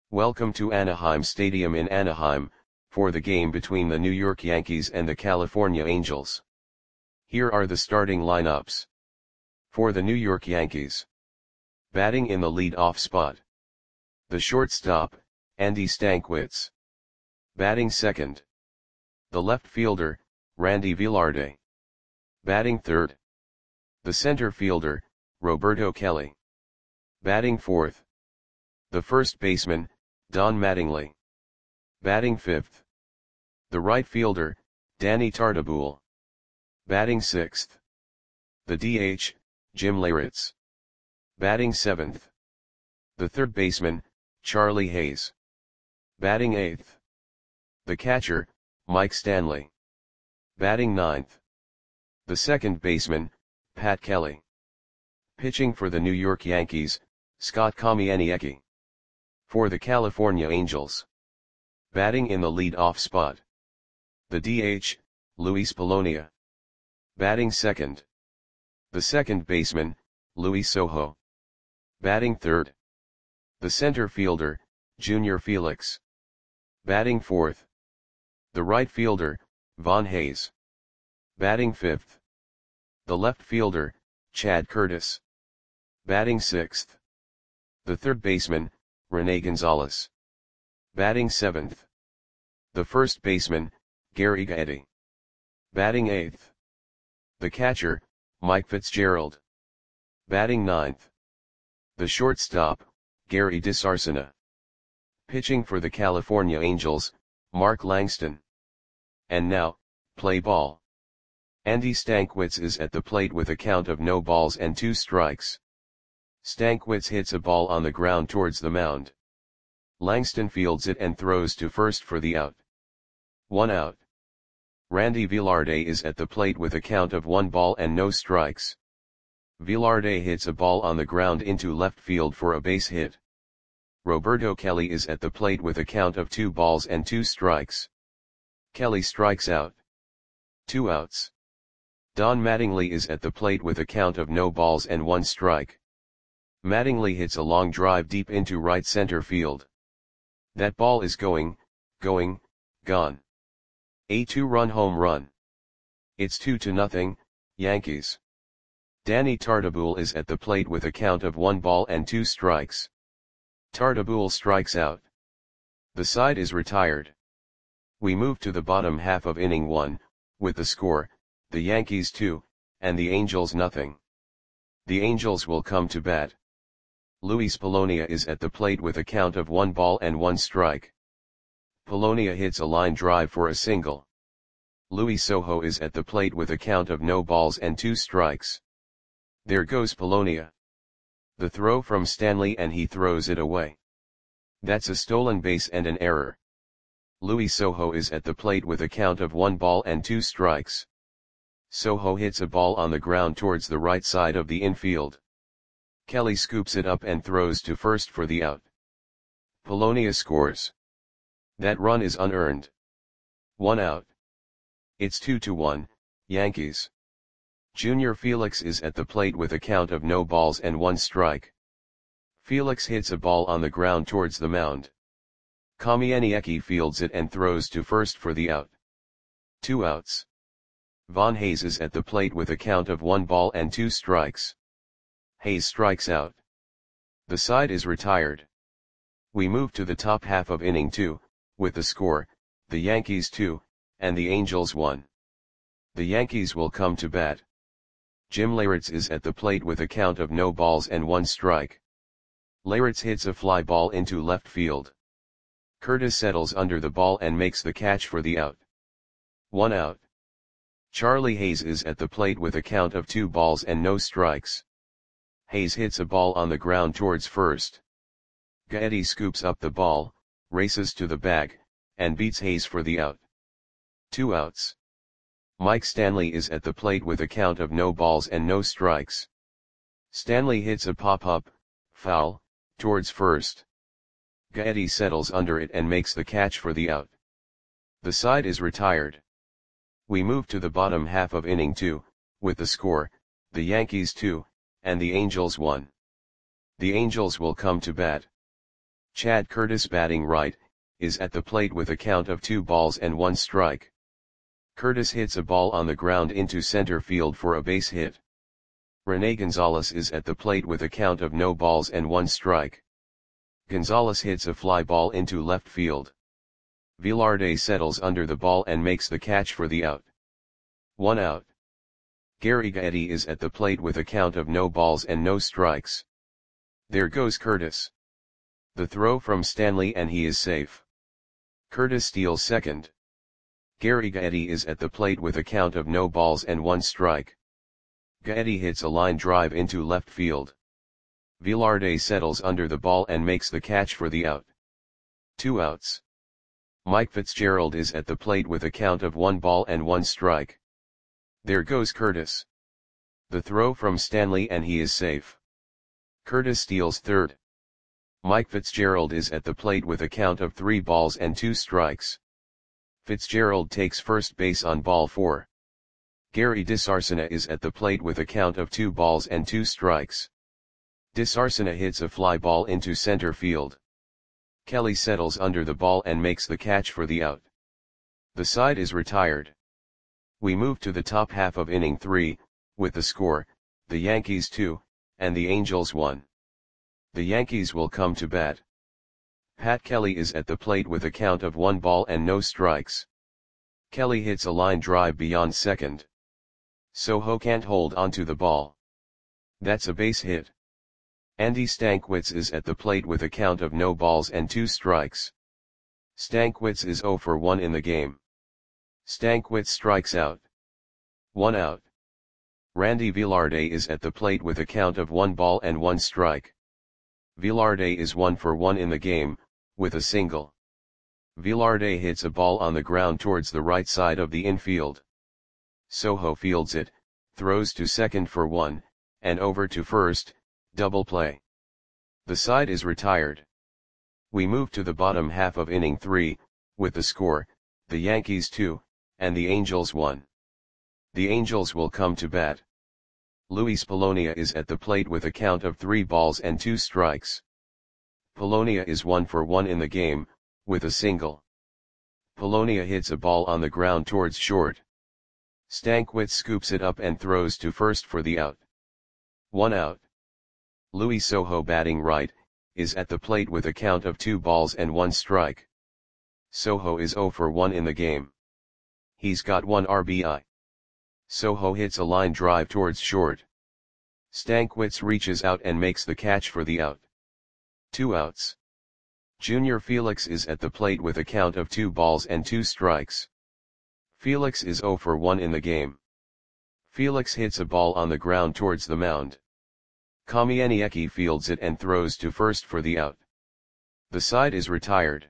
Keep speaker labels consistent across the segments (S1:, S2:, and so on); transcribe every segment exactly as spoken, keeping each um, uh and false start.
S1: Welcome to Anaheim Stadium in Anaheim, for the game between the New York Yankees and the California Angels. Here are the starting lineups. For the New York Yankees. Batting in the lead-off spot. The shortstop, Andy Stankiewicz. Batting second. The left fielder, Randy Velarde. Batting third. The center fielder, Roberto Kelly. Batting fourth. The first baseman, Don Mattingly. Batting fifth. The right fielder, Danny Tartabull. Batting sixth. The D H, Jim Leyritz. Batting seventh. The third baseman, Charlie Hayes. Batting eighth. The catcher, Mike Stanley. Batting ninth. The second baseman, Pat Kelly. Pitching for the New York Yankees, Scott Kamieniecki. For the California Angels. Batting in the lead-off spot. The D H, Luis Polonia. Batting second. The second baseman, Luis Sojo. Batting third. The center fielder, Junior Felix. Batting fourth. The right fielder, Von Hayes. Batting fifth. The left fielder, Chad Curtis. Batting sixth. The third baseman, Rene Gonzalez. Batting seventh. The first baseman, Gary Gaetti. Batting eighth. The catcher, Mike Fitzgerald. Batting ninth. The shortstop, Gary DiSarcina. Pitching for the California Angels, Mark Langston. And now, play ball. Andy Stankiewicz is at the plate with a count of no balls and two strikes. Stankiewicz hits a ball on the ground towards the mound. Langston fields it and throws to first for the out. One out. Randy Velarde is at the plate with a count of one ball and no strikes. Velarde hits a ball on the ground into left field for a base hit. Roberto Kelly is at the plate with a count of two balls and two strikes. Kelly strikes out. Two outs. Don Mattingly is at the plate with a count of no balls and one strike. Mattingly hits a long drive deep into right center field. That ball is going, going, gone. A two-run home run. It's two to nothing, Yankees. Danny Tartabull is at the plate with a count of one ball and two strikes. Tartabull strikes out. The side is retired. We move to the bottom half of inning one, with the score, the Yankees two, and the Angels nothing. The Angels will come to bat. Luis Polonia is at the plate with a count of one ball and one strike. Polonia hits a line drive for a single. Luis Sojo is at the plate with a count of no balls and two strikes. There goes Polonia. The throw from Stanley and he throws it away. That's a stolen base and an error. Luis Sojo is at the plate with a count of one ball and two strikes. Sojo hits a ball on the ground towards the right side of the infield. Kelly scoops it up and throws to first for the out. Polonia scores. That run is unearned. One out. It's two to one, Yankees. Junior Felix is at the plate with a count of no balls and one strike. Felix hits a ball on the ground towards the mound. Kamieniecki fields it and throws to first for the out. Two outs. Von Hayes is at the plate with a count of one ball and two strikes. Hayes strikes out. The side is retired. We move to the top half of inning two, with the score, the Yankees two, and the Angels one. The Yankees will come to bat. Jim Leyritz is at the plate with a count of no balls and one strike. Leyritz hits a fly ball into left field. Curtis settles under the ball and makes the catch for the out. One out. Charlie Hayes is at the plate with a count of two balls and no strikes. Hayes hits a ball on the ground towards first. Gaetti scoops up the ball, races to the bag, and beats Hayes for the out. Two outs. Mike Stanley is at the plate with a count of no balls and no strikes. Stanley hits a pop-up, foul, towards first. Gaetti settles under it and makes the catch for the out. The side is retired. We move to the bottom half of inning two, with the score, the Yankees two, and the Angels one. The Angels will come to bat. Chad Curtis batting right, is at the plate with a count of two balls and one strike. Curtis hits a ball on the ground into center field for a base hit. Rene Gonzalez is at the plate with a count of no balls and one strike. Gonzalez hits a fly ball into left field. Velarde settles under the ball and makes the catch for the out. One out. Gary Gaetti is at the plate with a count of no balls and no strikes. There goes Curtis. The throw from Stanley and he is safe. Curtis steals second. Gary Gaetti is at the plate with a count of no balls and one strike. Gaetti hits a line drive into left field. Velarde settles under the ball and makes the catch for the out. Two outs. Mike Fitzgerald is at the plate with a count of one ball and one strike. There goes Curtis. The throw from Stanley and he is safe. Curtis steals third. Mike Fitzgerald is at the plate with a count of three balls and two strikes. Fitzgerald takes first base on ball four. Gary DeSarcina is at the plate with a count of two balls and two strikes. DeSarcina hits a fly ball into center field. Kelly settles under the ball and makes the catch for the out. The side is retired. We move to the top half of inning three, with the score, the Yankees two, and the Angels one. The Yankees will come to bat. Pat Kelly is at the plate with a count of one ball and no strikes. Kelly hits a line drive beyond second. Soho can't hold onto the ball. That's a base hit. Andy Stankiewicz is at the plate with a count of no balls and two strikes. Stankiewicz is oh for one in the game. Stankiewicz strikes out. One out. Randy Velarde is at the plate with a count of one ball and one strike. Velarde is one for one in the game, with a single. Velarde hits a ball on the ground towards the right side of the infield. Soho fields it, throws to second for one, and over to first, double play. The side is retired. We move to the bottom half of inning three, with the score, the Yankees two, and the Angels one. The Angels will come to bat. Luis Polonia is at the plate with a count of three balls and two strikes. Polonia is one for one in the game, with a single. Polonia hits a ball on the ground towards short. Stankiewicz scoops it up and throws to first for the out. One out. Luis Soho batting right, is at the plate with a count of two balls and one strike. Soho is oh for one in the game. He's got one R B I. Soho hits a line drive towards short. Stankiewicz reaches out and makes the catch for the out. Two outs. Junior Felix is at the plate with a count of two balls and two strikes. Felix is oh for one in the game. Felix hits a ball on the ground towards the mound. Kamieniecki fields it and throws to first for the out. The side is retired.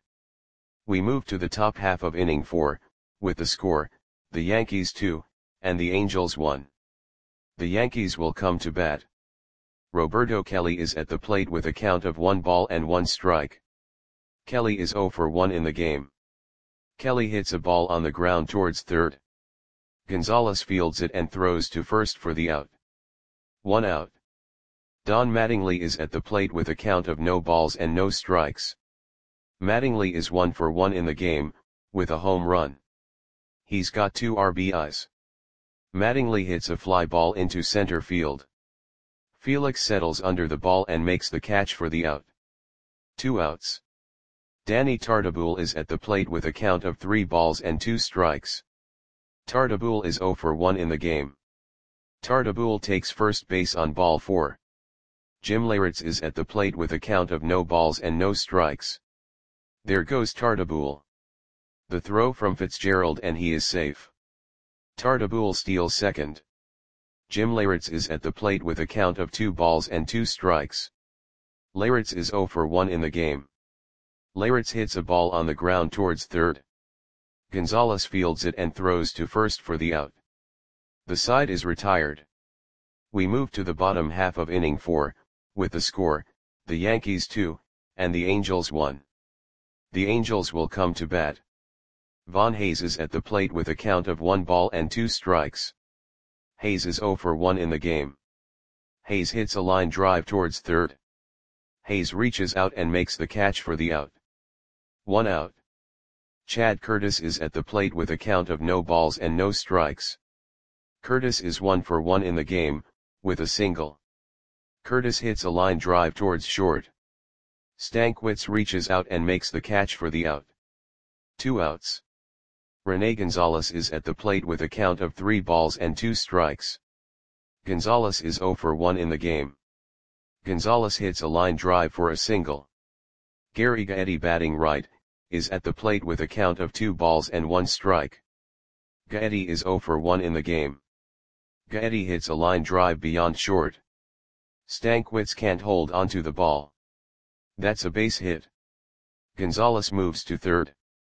S1: We move to the top half of inning four, with the score, the Yankees two, and the Angels one. The Yankees will come to bat. Roberto Kelly is at the plate with a count of one ball and one strike. Kelly is oh for one in the game. Kelly hits a ball on the ground towards third. Gonzalez fields it and throws to first for the out. One out. Don Mattingly is at the plate with a count of no balls and no strikes. Mattingly is one for one in the game, with a home run. He's got two R B Is. Mattingly hits a fly ball into center field. Felix settles under the ball and makes the catch for the out. Two outs. Danny Tartabull is at the plate with a count of three balls and two strikes. Tartabull is oh for one in the game. Tartabull takes first base on ball four. Jim Leyritz is at the plate with a count of no balls and no strikes. There goes Tartabull. The throw from Fitzgerald and he is safe. Tartabull steals second. Jim Leyritz is at the plate with a count of two balls and two strikes. Leyritz is oh for one in the game. Leyritz hits a ball on the ground towards third. Gonzalez fields it and throws to first for the out. The side is retired. We move to the bottom half of inning four, with the score, the Yankees two, and the Angels one. The Angels will come to bat. Von Hayes is at the plate with a count of one ball and two strikes. Hayes is oh for one in the game. Hayes hits a line drive towards third. Hayes reaches out and makes the catch for the out. One out. Chad Curtis is at the plate with a count of no balls and no strikes. Curtis is one for one in the game, with a single. Curtis hits a line drive towards short. Stankwitz reaches out and makes the catch for the out. Two outs. Rene Gonzalez is at the plate with a count of three balls and two strikes. Gonzalez is zero for one in the game. Gonzalez hits a line drive for a single. Gary Gaetti, batting right, is at the plate with a count of two balls and one strike. Gaetti is zero for one in the game. Gaetti hits a line drive beyond short. Stankwitz can't hold onto the ball. That's a base hit. Gonzalez moves to third.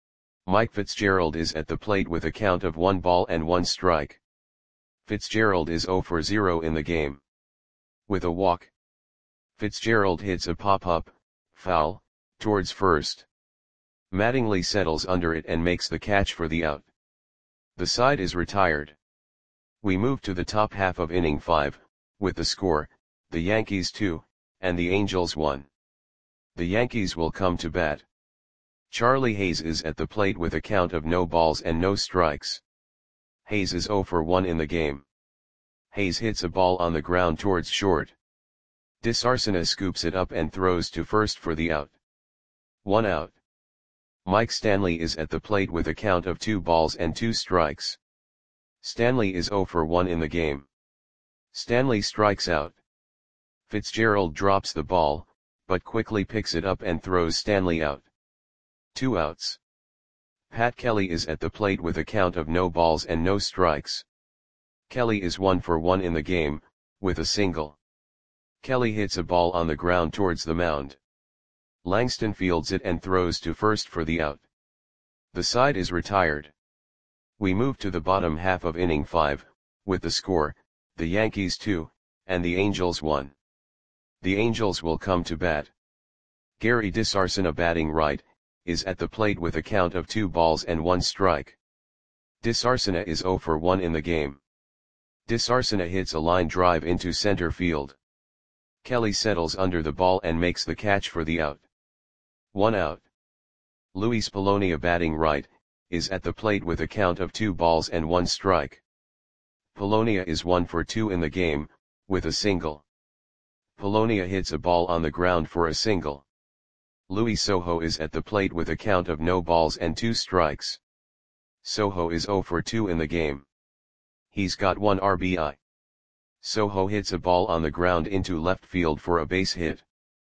S1: Mike Fitzgerald is at the plate with a count of one ball and one strike. Fitzgerald is zero for zero in the game. With a walk, Fitzgerald hits a pop-up, foul, towards first. Mattingly settles under it and makes the catch for the out. The side is retired. We move to the top half of inning five, with the score, the Yankees two, and the Angels one. The Yankees will come to bat. Charlie Hayes is at the plate with a count of no balls and no strikes. Hayes is zero for one in the game. Hayes hits a ball on the ground towards short. DeSarcina scoops it up and throws to first for the out. One out. Mike Stanley is at the plate with a count of two balls and two strikes. Stanley is zero for one in the game. Stanley strikes out. Fitzgerald drops the ball, but quickly picks it up and throws Stanley out. Two outs. Pat Kelly is at the plate with a count of no balls and no strikes. Kelly is one for one in the game, with a single. Kelly hits a ball on the ground towards the mound. Langston fields it and throws to first for the out. The side is retired. We move to the bottom half of inning five, with the score, the Yankees two, and the Angels one. The Angels will come to bat. Gary DeSarcina, batting right, is at the plate with a count of two balls and one strike. DeSarcina is zero for one in the game. DeSarcina hits a line drive into center field. Kelly settles under the ball and makes the catch for the out. One out. Luis Polonia, batting right, is at the plate with a count of two balls and one strike. Polonia is one for two in the game, with a single. Polonia hits a ball on the ground for a single. Luis Sojo is at the plate with a count of no balls and two strikes. Sojo is zero for two in the game. He's got one R B I. Sojo hits a ball on the ground into left field for a base hit.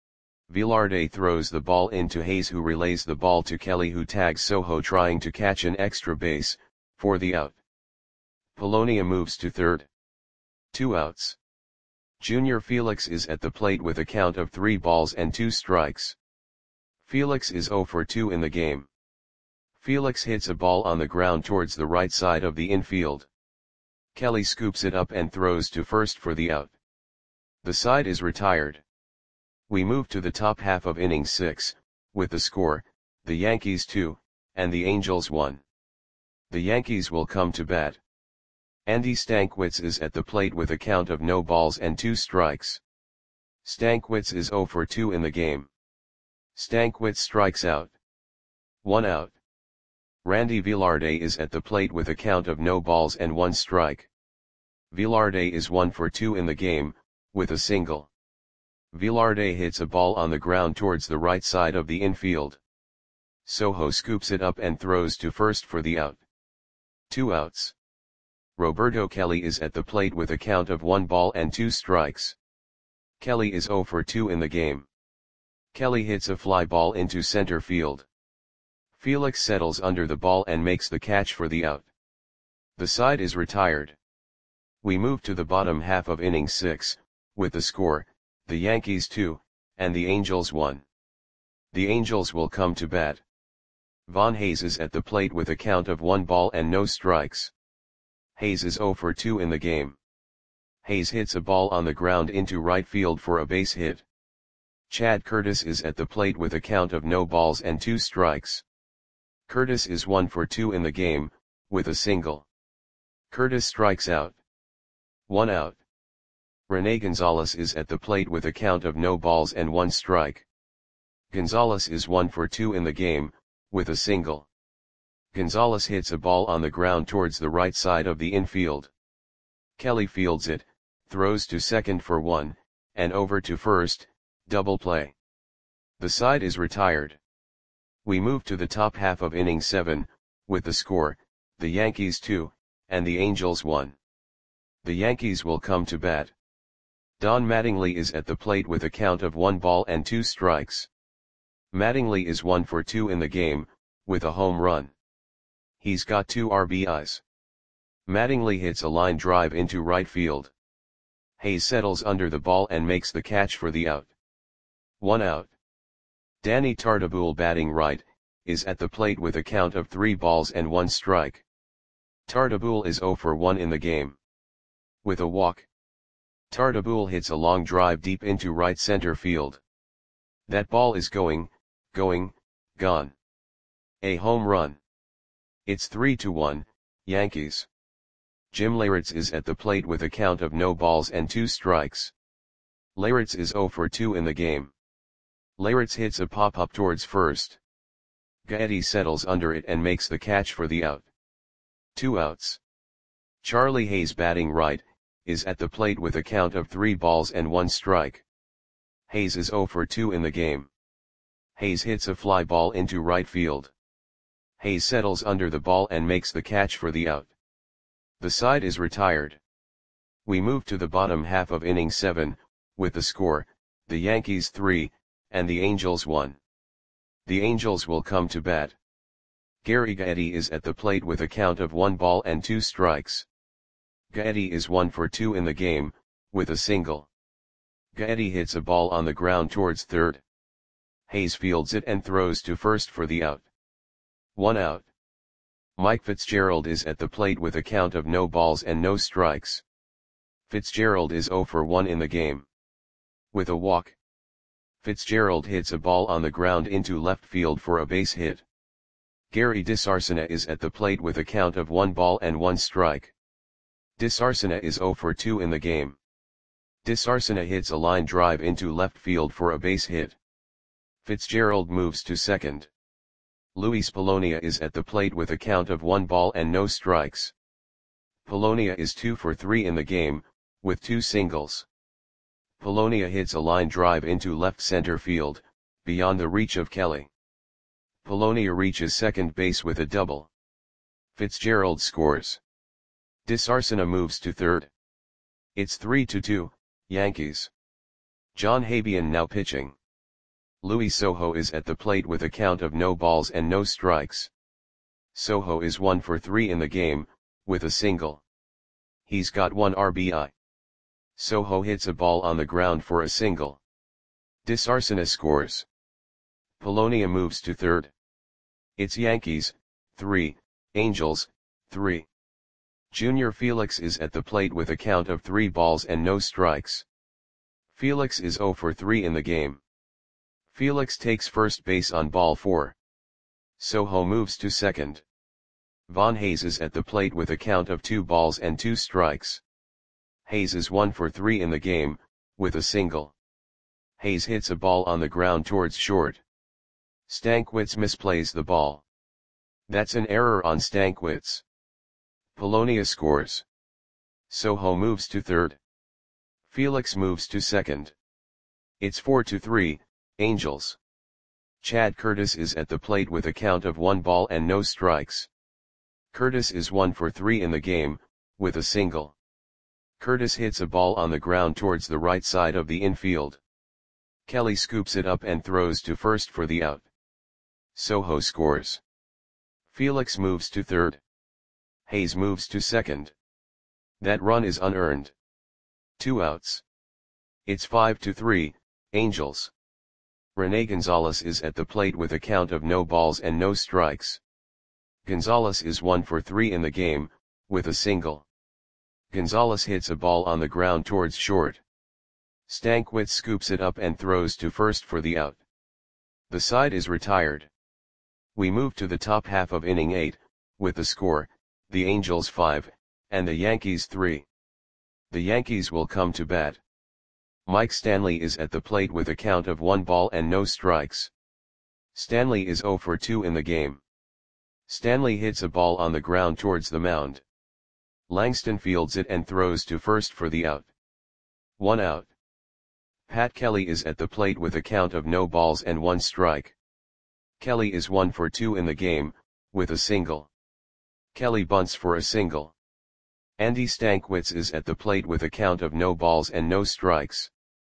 S1: Velarde throws the ball into Hayes, who relays the ball to Kelly, who tags Sojo trying to catch an extra base, for the out. Polonia moves to third. Two outs. Junior Felix is at the plate with a count of three balls and two strikes. Felix is zero for two in the game. Felix hits a ball on the ground towards the right side of the infield. Kelly scoops it up and throws to first for the out. The side is retired. We move to the top half of inning six, with the score, the Yankees two, and the Angels one. The Yankees will come to bat. Andy Stankwitz is at the plate with a count of no balls and two strikes. Stankwitz is zero for two in the game. Stankwitz strikes out. One out. Randy Velarde is at the plate with a count of no balls and one strike. Velarde is one for two in the game, with a single. Velarde hits a ball on the ground towards the right side of the infield. Sojo scoops it up and throws to first for the out. Two outs. Roberto Kelly is at the plate with a count of one ball and two strikes. Kelly is zero for two in the game. Kelly hits a fly ball into center field. Felix settles under the ball and makes the catch for the out. The side is retired. We move to the bottom half of inning six, with the score, the Yankees two, and the Angels one. The Angels will come to bat. Von Hayes is at the plate with a count of one ball and no strikes. Hayes is zero for two in the game. Hayes hits a ball on the ground into right field for a base hit. Chad Curtis is at the plate with a count of no balls and two strikes. Curtis is one for two in the game, with a single. Curtis strikes out. One out. Rene Gonzalez is at the plate with a count of no balls and one strike. Gonzalez is one for two in the game, with a single. Gonzalez hits a ball on the ground towards the right side of the infield. Kelly fields it, throws to second for one, and over to first, double play. The side is retired. We move to the top half of inning seven, with the score, the Yankees two, and the Angels one. The Yankees will come to bat. Don Mattingly is at the plate with a count of one ball and two strikes. Mattingly is one for two in the game, with a home run. He's got two R B Is. Mattingly hits a line drive into right field. Hayes settles under the ball and makes the catch for the out. One out. Danny Tartabull, batting right, is at the plate with a count of three balls and one strike. Tartabull is zero for one in the game. With a walk. Tartabull hits a long drive deep into right center field. That ball is going, going, gone. A home run. It's three to one, Yankees. Jim Leyritz is at the plate with a count of no balls and two strikes. Leyritz is zero for two in the game. Leyritz hits a pop-up towards first. Gaetti settles under it and makes the catch for the out. Two outs. Charlie Hayes, batting right, is at the plate with a count of three balls and one strike. Hayes is zero for two in the game. Hayes hits a fly ball into right field. Hayes settles under the ball and makes the catch for the out. The side is retired. We move to the bottom half of inning seven, with the score, the Yankees three, and the Angels one. The Angels will come to bat. Gary Gaetti is at the plate with a count of one ball and two strikes. Gaetti is one for two in the game, with a single. Gaetti hits a ball on the ground towards third. Hayes fields it and throws to first for the out. One out. Mike Fitzgerald is at the plate with a count of no balls and no strikes. Fitzgerald is zero for one in the game. With a walk. Fitzgerald hits a ball on the ground into left field for a base hit. Gary DeSarcina is at the plate with a count of one ball and one strike. DeSarcina is zero for two in the game. DeSarcina hits a line drive into left field for a base hit. Fitzgerald moves to second. Luis Polonia is at the plate with a count of one ball and no strikes. Polonia is two for three in the game, with two singles. Polonia hits a line drive into left center field, beyond the reach of Kelly. Polonia reaches second base with a double. Fitzgerald scores. DeSarcina moves to third. It's three to two, Yankees. John Habian now pitching. Luis Sojo is at the plate with a count of no balls and no strikes. Sojo is one for three in the game, with a single. He's got one R B I. Sojo hits a ball on the ground for a single. DeSarcina scores. Polonia moves to third. It's Yankees, three, Angels, three. Junior Felix is at the plate with a count of three balls and no strikes. Felix is zero for three in the game. Felix takes first base on ball four. Sojo moves to second. Von Hayes is at the plate with a count of two balls and two strikes. Hayes is one for three in the game, with a single. Hayes hits a ball on the ground towards short. Stankiewicz misplays the ball. That's an error on Stankiewicz. Polonia scores. Sojo moves to third. Felix moves to second. It's four to three, Angels. Chad Curtis is at the plate with a count of one ball and no strikes. Curtis is one for three in the game, with a single. Curtis hits a ball on the ground towards the right side of the infield. Kelly scoops it up and throws to first for the out. Sojo scores. Felix moves to third. Hayes moves to second. That run is unearned. Two outs. It's five to three, Angels. Rene Gonzalez is at the plate with a count of no balls and no strikes. Gonzalez is one for three in the game, with a single. Gonzalez hits a ball on the ground towards short. Stankiewicz scoops it up and throws to first for the out. The side is retired. We move to the top half of inning eight, with the score, the Angels five, and the Yankees three. The Yankees will come to bat. Mike Stanley is at the plate with a count of one ball and no strikes. Stanley is zero for two in the game. Stanley hits a ball on the ground towards the mound. Langston fields it and throws to first for the out. One out. Pat Kelly is at the plate with a count of no balls and one strike. Kelly is one for two in the game, with a single. Kelly bunts for a single. Andy Stankwitz is at the plate with a count of no balls and no strikes.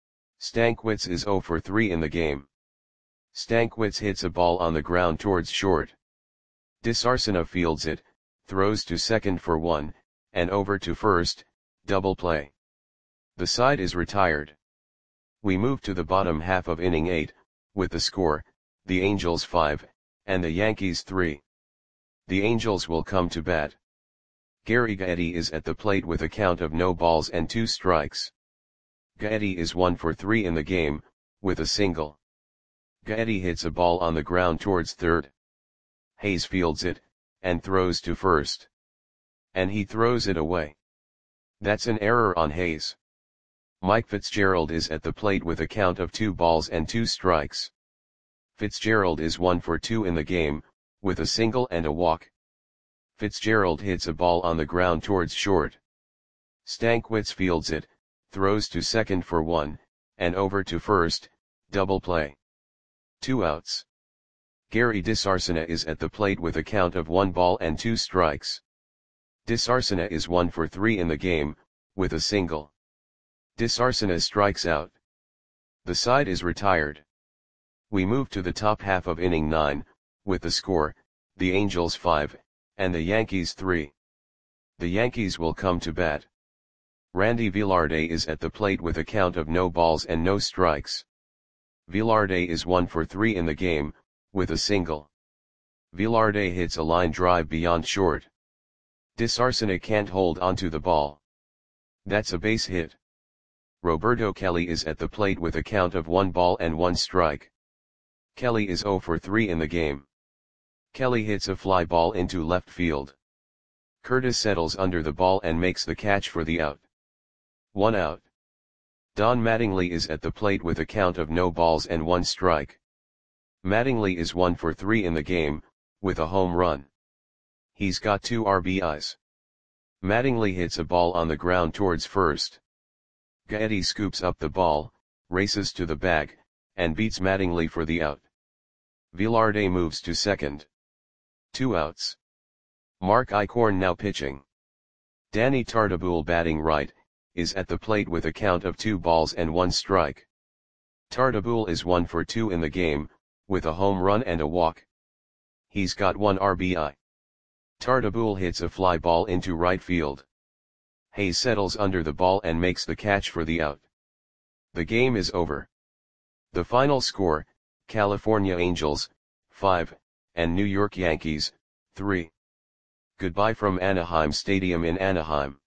S1: Stankwitz is zero for three in the game. Stankwitz hits a ball on the ground towards short. DeSarcina fields it, throws to second for one, and over to first, double play. The side is retired. We move to the bottom half of inning eight, with the score, the Angels five, and the Yankees three. The Angels will come to bat. Gary Gaetti is at the plate with a count of no balls and two strikes. Gaetti is one for three in the game, with a single. Gaetti hits a ball on the ground towards third. Hayes fields it, and throws to first. And he throws it away. That's an error on Hayes. Mike Fitzgerald is at the plate with a count of two balls and two strikes. Fitzgerald is one for two in the game, with a single and a walk. Fitzgerald hits a ball on the ground towards short. Stankwitz fields it, throws to second for one, and over to first, double play. Two outs. Gary DeSarcina is at the plate with a count of one ball and two strikes. DeSarcina is one for three in the game, with a single. DeSarcina strikes out. The side is retired. We move to the top half of inning nine, with the score, the Angels five, and the Yankees three. The Yankees will come to bat. Randy Velarde is at the plate with a count of no balls and no strikes. Velarde is one for three in the game, with a single. Velarde hits a line drive beyond short. DeSarcina can't hold onto the ball. That's a base hit. Roberto Kelly is at the plate with a count of one ball and one strike. Kelly is zero for three in the game. Kelly hits a fly ball into left field. Curtis settles under the ball and makes the catch for the out. One out. Don Mattingly is at the plate with a count of no balls and one strike. Mattingly is one for three in the game, with a home run. He's got two R B Is. Mattingly hits a ball on the ground towards first. Gaetti scoops up the ball, races to the bag, and beats Mattingly for the out. Velarde moves to second. Two outs. Mark Eichhorn now pitching. Danny Tartabull batting right, is at the plate with a count of two balls and one strike. Tartabull is one for two in the game, with a home run and a walk. He's got one R B I. Tartabull hits a fly ball into right field. Hayes settles under the ball and makes the catch for the out. The game is over. The final score, California Angels, five, and New York Yankees, three. Goodbye from Anaheim Stadium in Anaheim.